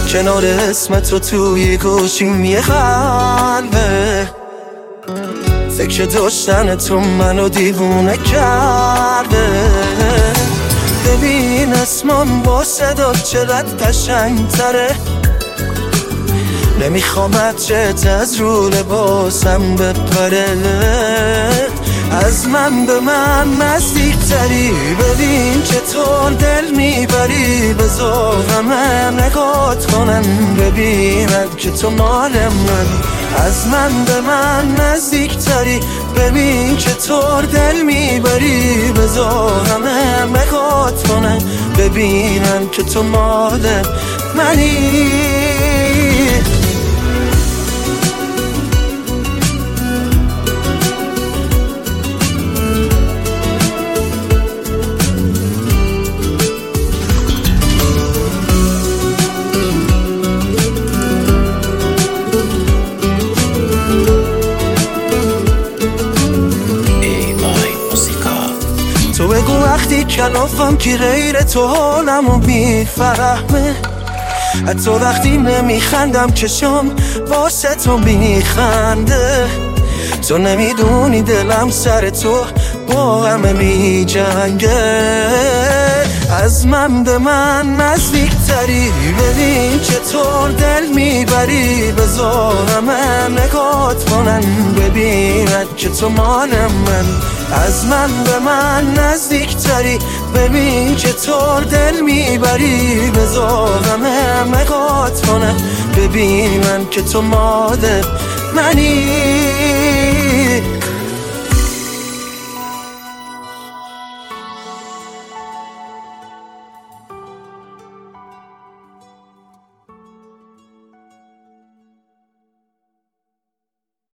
کنار اسم تو توی گوشیم یه قلبه، فکر داشتن تو منو دیوونه کرده. ببین اسمم با صدا چقدر قشنگ تره، نمیخوام چت از رو لباسم بپره. از من به من نزدیک تری، ببین چطور دل میبری. بذار همه نگات کنن ببینن که تو مال من. از من به من نزدیک تری، ببین چطور دل میبری. بذار همه نگات کنن ببینن که تو مال منی. تو بگو وقتی کلافم که غیر تو حالمو میفهمه. حتی وقتی نمیخندم چشم واسه تو میخنده. تو نمیدونی دلم سر تو با همه میجنگه. از من به من نزدیک تری، ببین چطور دل میبری. بذار همه نگات کنن ببینن که تو مال من. از من به من نزدیک تری، ببین چطور دل میبری. بذار همه نگات کنن ببینن که تو مال منی.